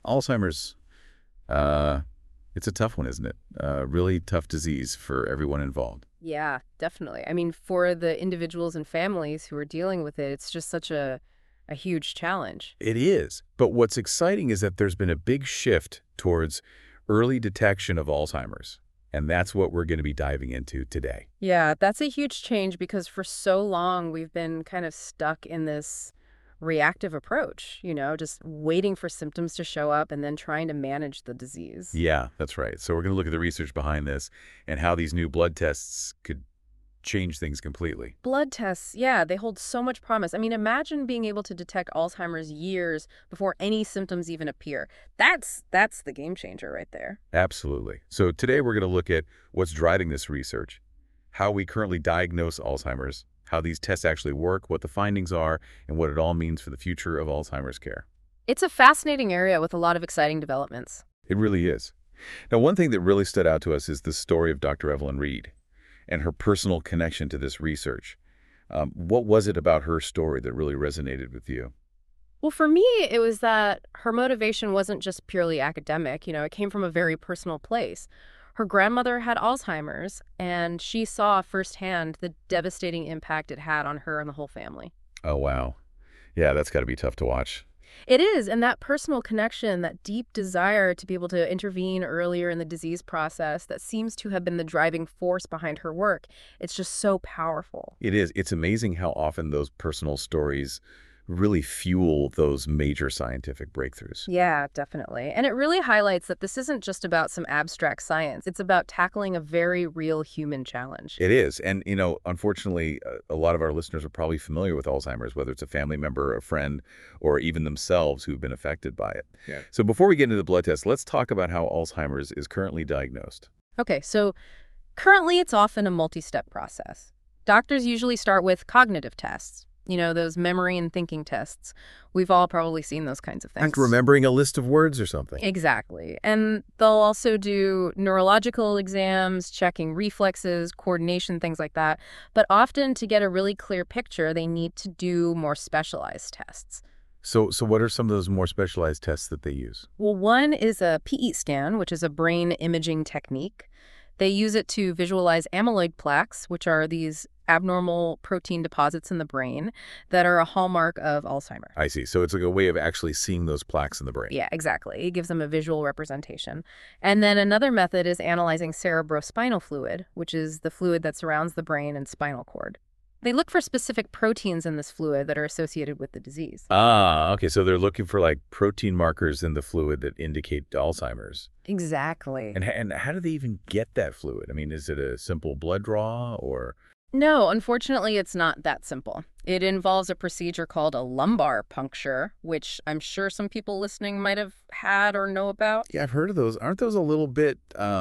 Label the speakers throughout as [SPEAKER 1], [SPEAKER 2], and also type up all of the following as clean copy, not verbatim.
[SPEAKER 1] Alzheimer's, uh, it's a tough one, isn't it? Really tough disease for everyone involved.
[SPEAKER 2] Yeah, definitely. I mean, for the individuals and families who are dealing with it, it's just such a huge challenge.
[SPEAKER 1] It is. But what's exciting is that there's been a big shift towards early detection of Alzheimer's. And that's what we're going to be diving into today.
[SPEAKER 2] Yeah, that's a huge change because for so long we've been kind of stuck in this reactive approach, just waiting for symptoms to show up and then trying to manage the disease.
[SPEAKER 1] Yeah, that's right. So we're going to look at the research behind this and how these new blood tests could change things completely.
[SPEAKER 2] Blood tests, yeah, they hold so much promise. I mean, imagine being able to detect Alzheimer's years before any symptoms even appear. That's the game changer right there.
[SPEAKER 1] Absolutely. So today we're going to look at what's driving this research, how we currently diagnose Alzheimer's, how these tests actually work, what the findings are, and what it all means for the future of Alzheimer's care.
[SPEAKER 2] It's a fascinating area with a lot of exciting developments.
[SPEAKER 1] It really is. Now, one thing that really stood out to us is the story of Dr. Evelyn Reed and her personal connection to this research. What was it about her story that really resonated with you?
[SPEAKER 2] Well, for me, it was that her motivation wasn't just purely academic. It came from a very personal place. Her grandmother had Alzheimer's, and she saw firsthand the devastating impact it had on her and the whole family.
[SPEAKER 1] Oh, wow. Yeah, that's got to be tough to watch.
[SPEAKER 2] It is, and that personal connection, that deep desire to be able to intervene earlier in the disease process, that seems to have been the driving force behind her work. It's just so powerful.
[SPEAKER 1] It is. It's amazing how often those personal stories really fuel those major scientific breakthroughs.
[SPEAKER 2] Yeah, definitely. And it really highlights that this isn't just about some abstract science. It's about tackling a very real human challenge.
[SPEAKER 1] It is. And, unfortunately, a lot of our listeners are probably familiar with Alzheimer's, whether it's a family member, a friend, or even themselves who've been affected by it. Yeah. So before we get into the blood test, let's talk about how Alzheimer's is currently diagnosed.
[SPEAKER 2] Okay, so currently it's often a multi-step process. Doctors usually start with cognitive tests, those memory and thinking tests. We've all probably seen those kinds of things.
[SPEAKER 1] Like remembering a list of words or something.
[SPEAKER 2] Exactly. And they'll also do neurological exams, checking reflexes, coordination, things like that. But often to get a really clear picture, they need to do more specialized tests.
[SPEAKER 1] So what are some of those more specialized tests that they use?
[SPEAKER 2] Well, one is a PET scan, which is a brain imaging technique. They use it to visualize amyloid plaques, which are these abnormal protein deposits in the brain that are a hallmark of Alzheimer's.
[SPEAKER 1] I see. So it's like a way of actually seeing those plaques in the brain.
[SPEAKER 2] Yeah, exactly. It gives them a visual representation. And then another method is analyzing cerebrospinal fluid, which is the fluid that surrounds the brain and spinal cord. They look for specific proteins in this fluid that are associated with the disease.
[SPEAKER 1] Ah, okay. So they're looking for like protein markers in the fluid that indicate Alzheimer's.
[SPEAKER 2] Exactly.
[SPEAKER 1] And how do they even get that fluid? I mean, is it a simple blood draw or?
[SPEAKER 2] No, unfortunately, it's not that simple. It involves a procedure called a lumbar puncture, which I'm sure some people listening might have had or know about.
[SPEAKER 1] Yeah, I've heard of those. Aren't those a little bit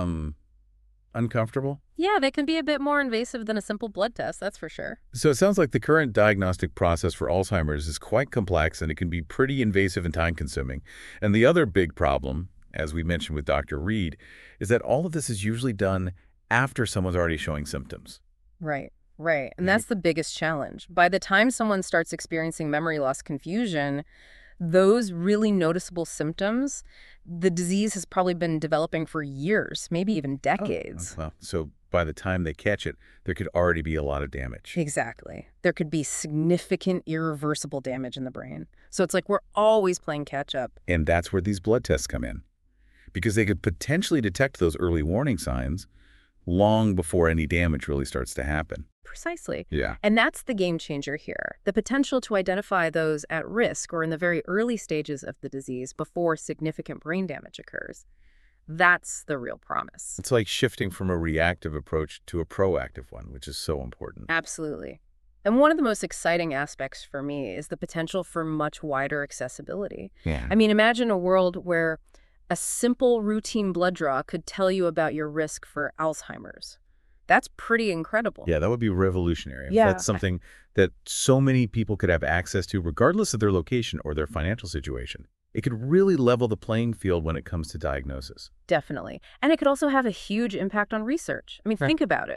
[SPEAKER 1] uncomfortable?
[SPEAKER 2] Yeah, they can be a bit more invasive than a simple blood test, that's for sure.
[SPEAKER 1] So it sounds like the current diagnostic process for Alzheimer's is quite complex and it can be pretty invasive and time-consuming. And the other big problem, as we mentioned with Dr. Reed, is that all of this is usually done after someone's already showing symptoms.
[SPEAKER 2] Right. Right. And that's the biggest challenge. By the time someone starts experiencing memory loss confusion, those really noticeable symptoms, the disease has probably been developing for years, maybe even decades.
[SPEAKER 1] Well, so by the time they catch it, there could already be a lot of damage.
[SPEAKER 2] Exactly. There could be significant irreversible damage in the brain. So it's like we're always playing catch up.
[SPEAKER 1] And that's where these blood tests come in, because they could potentially detect those early warning signs long before any damage really starts to happen.
[SPEAKER 2] Precisely.
[SPEAKER 1] Yeah.
[SPEAKER 2] And that's the game changer here. The potential to identify those at risk or in the very early stages of the disease before significant brain damage occurs. That's the real promise.
[SPEAKER 1] It's like shifting from a reactive approach to a proactive one, which is so important.
[SPEAKER 2] Absolutely. And one of the most exciting aspects for me is the potential for much wider accessibility.
[SPEAKER 1] Yeah.
[SPEAKER 2] I mean, imagine a world where a simple routine blood draw could tell you about your risk for Alzheimer's. That's pretty incredible.
[SPEAKER 1] Yeah, that would be revolutionary.
[SPEAKER 2] Yeah.
[SPEAKER 1] That's something that so many people could have access to, regardless of their location or their financial situation. It could really level the playing field when it comes to diagnosis.
[SPEAKER 2] Definitely. And it could also have a huge impact on research. I mean, think about it.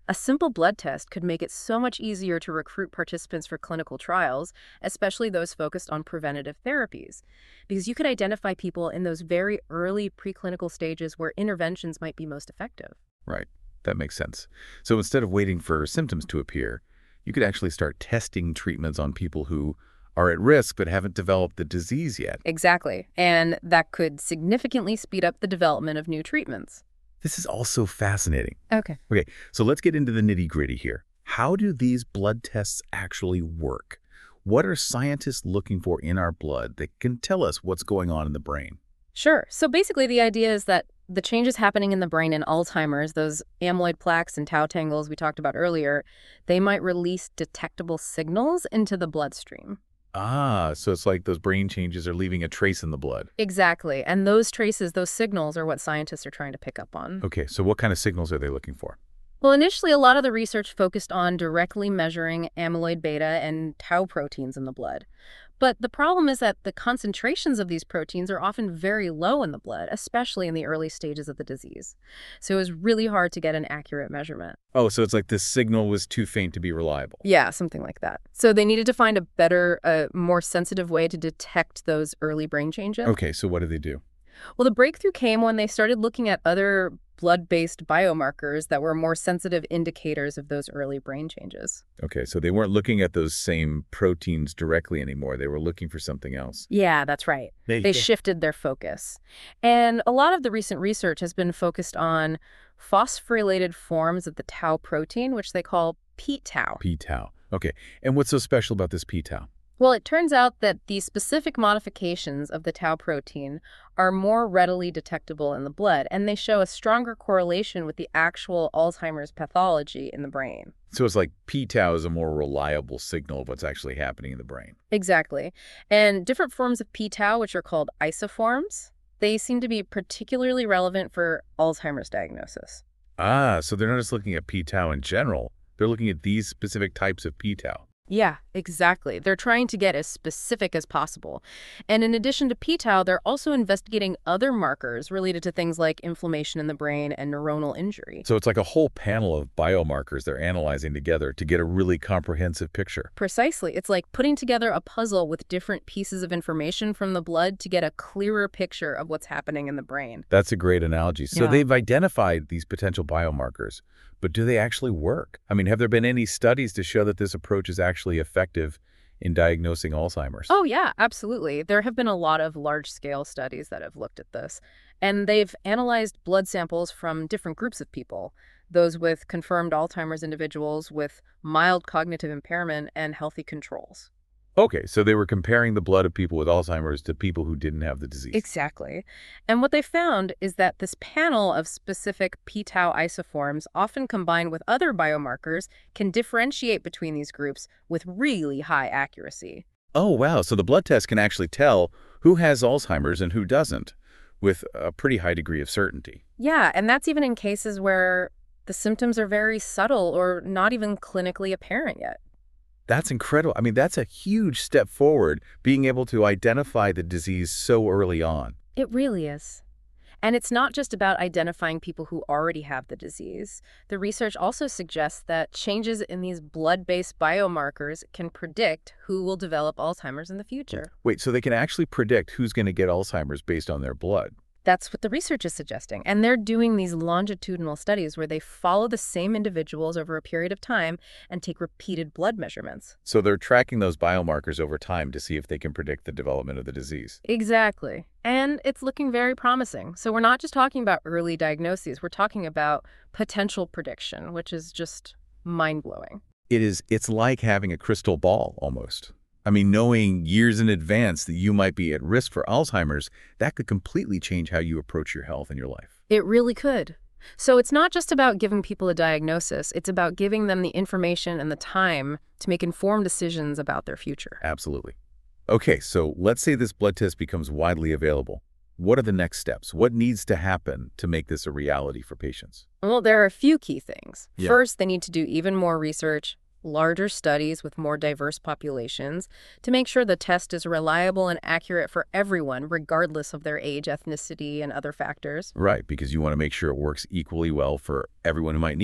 [SPEAKER 2] A simple blood test could make it so much easier to recruit participants for clinical trials, especially those focused on preventative therapies, because you could identify people in those very early preclinical stages where interventions might be most effective.
[SPEAKER 1] Right. That makes sense. So instead of waiting for symptoms to appear, you could actually start testing treatments on people who are at risk but haven't developed the disease yet.
[SPEAKER 2] Exactly. And that could significantly speed up the development of new treatments.
[SPEAKER 1] This is also fascinating.
[SPEAKER 2] Okay.
[SPEAKER 1] Okay, so let's get into the nitty-gritty here. How do these blood tests actually work? What are scientists looking for in our blood that can tell us what's going on in the brain?
[SPEAKER 2] Sure. So basically, the idea is that the changes happening in the brain in Alzheimer's, those amyloid plaques and tau tangles we talked about earlier, they might release detectable signals into the bloodstream.
[SPEAKER 1] Ah, so it's like those brain changes are leaving a trace in the blood.
[SPEAKER 2] Exactly. And those traces, those signals are what scientists are trying to pick up on.
[SPEAKER 1] Okay, so what kind of signals are they looking for?
[SPEAKER 2] Well, initially, a lot of the research focused on directly measuring amyloid beta and tau proteins in the blood. But the problem is that the concentrations of these proteins are often very low in the blood, especially in the early stages of the disease. So it was really hard to get an accurate measurement.
[SPEAKER 1] Oh, so it's like this signal was too faint to be reliable.
[SPEAKER 2] Yeah, something like that. So they needed to find a better, more sensitive way to detect those early brain changes.
[SPEAKER 1] Okay, so what do they do?
[SPEAKER 2] Well, the breakthrough came when they started looking at other blood-based biomarkers that were more sensitive indicators of those early brain changes.
[SPEAKER 1] Okay, so they weren't looking at those same proteins directly anymore. They were looking for something else.
[SPEAKER 2] Yeah, that's right. They shifted their focus. And a lot of the recent research has been focused on phosphorylated forms of the tau protein, which they call p-tau.
[SPEAKER 1] P-tau. Okay, and what's so special about this p-tau?
[SPEAKER 2] Well, it turns out that these specific modifications of the tau protein are more readily detectable in the blood, and they show a stronger correlation with the actual Alzheimer's pathology in the brain.
[SPEAKER 1] So it's like p-tau is a more reliable signal of what's actually happening in the brain.
[SPEAKER 2] Exactly. And different forms of p-tau, which are called isoforms, they seem to be particularly relevant for Alzheimer's diagnosis.
[SPEAKER 1] Ah, so they're not just looking at p-tau in general. They're looking at these specific types of p-tau.
[SPEAKER 2] Yeah, exactly. They're trying to get as specific as possible. And in addition to p-tau, they're also investigating other markers related to things like inflammation in the brain and neuronal injury.
[SPEAKER 1] So it's like a whole panel of biomarkers they're analyzing together to get a really comprehensive picture.
[SPEAKER 2] Precisely. It's like putting together a puzzle with different pieces of information from the blood to get a clearer picture of what's happening in the brain.
[SPEAKER 1] That's a great analogy. So
[SPEAKER 2] Yeah.
[SPEAKER 1] they've identified these potential biomarkers, but do they actually work? I mean, have there been any studies to show that this approach is actually effective in diagnosing Alzheimer's?
[SPEAKER 2] Oh, yeah, absolutely. There have been a lot of large-scale studies that have looked at this, and they've analyzed blood samples from different groups of people, those with confirmed Alzheimer's individuals with mild cognitive impairment and healthy controls.
[SPEAKER 1] Okay, so they were comparing the blood of people with Alzheimer's to people who didn't have the disease.
[SPEAKER 2] Exactly. And what they found is that this panel of specific p-tau isoforms, often combined with other biomarkers, can differentiate between these groups with really high accuracy.
[SPEAKER 1] Oh, wow. So the blood test can actually tell who has Alzheimer's and who doesn't with a pretty high degree of certainty.
[SPEAKER 2] Yeah, and that's even in cases where the symptoms are very subtle or not even clinically apparent yet.
[SPEAKER 1] That's incredible. I mean, that's a huge step forward, being able to identify the disease so early on.
[SPEAKER 2] It really is. And it's not just about identifying people who already have the disease. The research also suggests that changes in these blood-based biomarkers can predict who will develop Alzheimer's in the future.
[SPEAKER 1] Wait, so they can actually predict who's going to get Alzheimer's based on their blood?
[SPEAKER 2] That's what the research is suggesting. And they're doing these longitudinal studies where they follow the same individuals over a period of time and take repeated blood measurements.
[SPEAKER 1] So they're tracking those biomarkers over time to see if they can predict the development of the disease.
[SPEAKER 2] Exactly. And it's looking very promising. So we're not just talking about early diagnoses. We're talking about potential prediction, which is just mind-blowing.
[SPEAKER 1] It's like having a crystal ball almost. I mean, knowing years in advance that you might be at risk for Alzheimer's, that could completely change how you approach your health and your life.
[SPEAKER 2] It really could. So it's not just about giving people a diagnosis. It's about giving them the information and the time to make informed decisions about their future.
[SPEAKER 1] Absolutely. Okay, so let's say this blood test becomes widely available. What are the next steps? What needs to happen to make this a reality for patients?
[SPEAKER 2] Well, there are a few key things.
[SPEAKER 1] Yeah.
[SPEAKER 2] First, they need to do even more research, larger studies with more diverse populations to make sure the test is reliable and accurate for everyone, regardless of their age, ethnicity, and other factors.
[SPEAKER 1] Right, because you want to make sure it works equally well for everyone who might need it.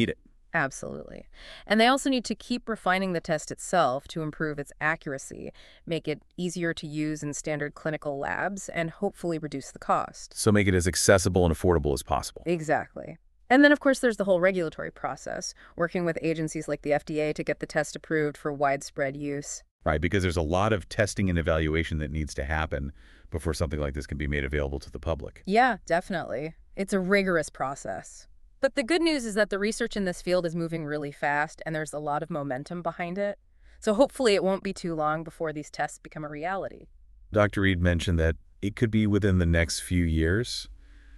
[SPEAKER 2] Absolutely. And they also need to keep refining the test itself to improve its accuracy, make it easier to use in standard clinical labs, and hopefully reduce the cost.
[SPEAKER 1] So make it as accessible and affordable as possible.
[SPEAKER 2] Exactly. And then, of course, there's the whole regulatory process, working with agencies like the FDA to get the test approved for widespread use.
[SPEAKER 1] Right, because there's a lot of testing and evaluation that needs to happen before something like this can be made available to the public.
[SPEAKER 2] Yeah, definitely. It's a rigorous process. But the good news is that the research in this field is moving really fast, and there's a lot of momentum behind it. So hopefully it won't be too long before these tests become a reality.
[SPEAKER 1] Dr. Reed mentioned that it could be within the next few years.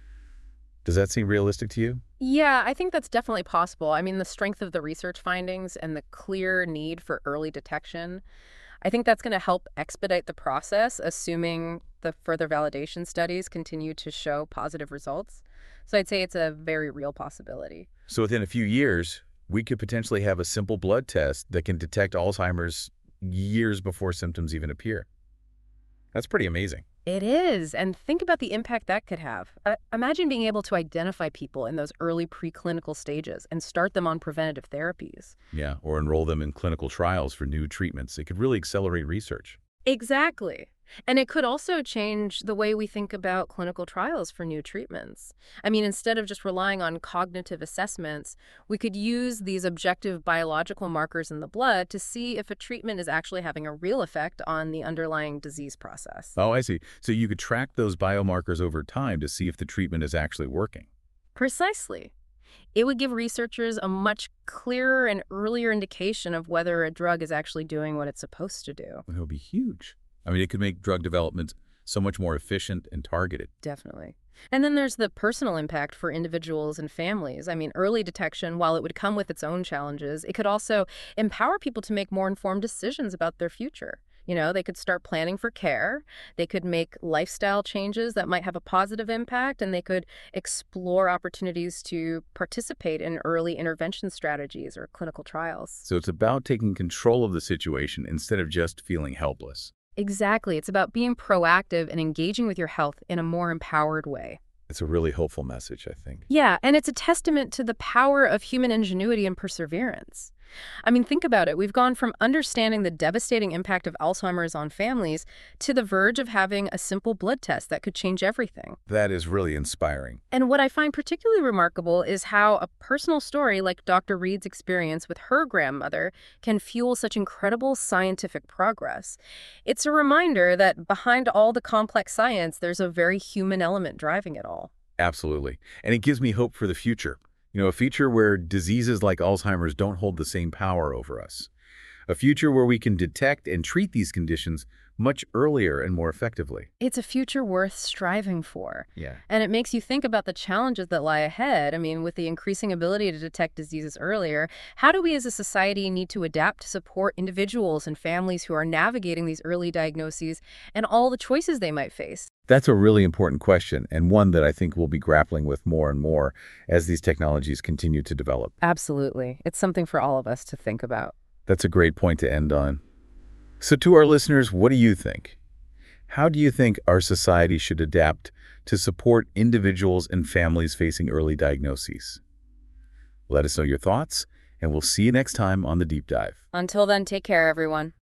[SPEAKER 1] Does that seem realistic to you?
[SPEAKER 2] Yeah, I think that's definitely possible. I mean, the strength of the research findings and the clear need for early detection, I think that's going to help expedite the process, assuming the further validation studies continue to show positive results. So I'd say it's a very real possibility.
[SPEAKER 1] So within a few years, we could potentially have a simple blood test that can detect Alzheimer's years before symptoms even appear. That's pretty amazing.
[SPEAKER 2] It is. And think about the impact that could have. Imagine being able to identify people in those early preclinical stages and start them on preventative therapies.
[SPEAKER 1] Yeah, or enroll them in clinical trials for new treatments. It could really accelerate research.
[SPEAKER 2] Exactly. And it could also change the way we think about clinical trials for new treatments. I mean, instead of just relying on cognitive assessments, we could use these objective biological markers in the blood to see if a treatment is actually having a real effect on the underlying disease process.
[SPEAKER 1] Oh, I see. So you could track those biomarkers over time to see if the treatment is actually working.
[SPEAKER 2] Precisely. It would give researchers a much clearer and earlier indication of whether a drug is actually doing what it's supposed to do.
[SPEAKER 1] It would be huge. I mean, it could make drug development so much more efficient and targeted.
[SPEAKER 2] Definitely. And then there's the personal impact for individuals and families. I mean, early detection, while it would come with its own challenges, it could also empower people to make more informed decisions about their future. They could start planning for care, they could make lifestyle changes that might have a positive impact, and they could explore opportunities to participate in early intervention strategies or clinical trials.
[SPEAKER 1] So it's about taking control of the situation instead of just feeling helpless.
[SPEAKER 2] Exactly. It's about being proactive and engaging with your health in a more empowered way.
[SPEAKER 1] It's a really hopeful message, I think.
[SPEAKER 2] Yeah, and it's a testament to the power of human ingenuity and perseverance. I mean, think about it. We've gone from understanding the devastating impact of Alzheimer's on families to the verge of having a simple blood test that could change everything.
[SPEAKER 1] That is really inspiring.
[SPEAKER 2] And what I find particularly remarkable is how a personal story like Dr. Reed's experience with her grandmother can fuel such incredible scientific progress. It's a reminder that behind all the complex science, there's a very human element driving it all.
[SPEAKER 1] Absolutely. And it gives me hope for the future. A future where diseases like Alzheimer's don't hold the same power over us. A future where we can detect and treat these conditions much earlier and more effectively.
[SPEAKER 2] It's a future worth striving for.
[SPEAKER 1] Yeah.
[SPEAKER 2] And it makes you think about the challenges that lie ahead. I mean, with the increasing ability to detect diseases earlier, how do we as a society need to adapt to support individuals and families who are navigating these early diagnoses and all the choices they might face?
[SPEAKER 1] That's a really important question, and one that I think we'll be grappling with more and more as these technologies continue to develop.
[SPEAKER 2] Absolutely. It's something for all of us to think about.
[SPEAKER 1] That's a great point to end on. So to our listeners, what do you think? How do you think our society should adapt to support individuals and families facing early diagnoses? Let us know your thoughts, and we'll see you next time on The Deep Dive.
[SPEAKER 2] Until then, take care, everyone.